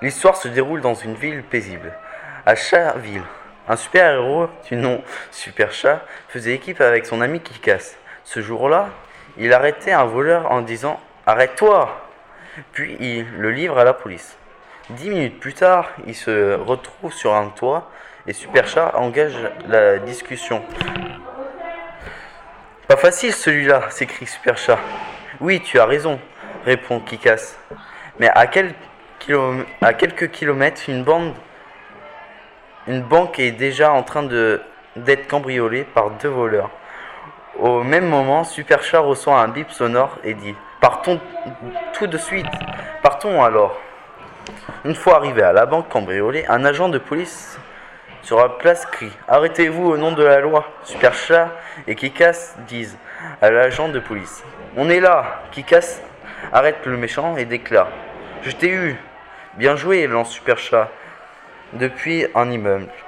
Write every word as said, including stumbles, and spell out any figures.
L'histoire se déroule dans une ville paisible, à Chaville. Un super-héros du nom Super Chat faisait équipe avec son ami Kick-Ass. Ce jour-là, il arrêtait un voleur en disant « Arrête-toi !» Puis il le livre à la police. Dix minutes plus tard, il se retrouve sur un toit et Super Chat engage la discussion. « Pas facile celui-là !» s'écrie Super Chat. « Oui, tu as raison !» répond Kick-Ass. Mais à, quel kilom- à quelques kilomètres, une bande Une banque est déjà en train de, d'être cambriolée par deux voleurs. Au même moment, Super Chat reçoit un bip sonore et dit « Partons tout de suite !» « Partons alors !» Une fois arrivé à la banque cambriolée, un agent de police sur la place crie « Arrêtez-vous au nom de la loi !» Super Chat et Kick-Ass disent à l'agent de police « On est là !» Kick-Ass arrête le méchant et déclare « Je t'ai eu !» Bien joué, lance Super Chat depuis un immeuble.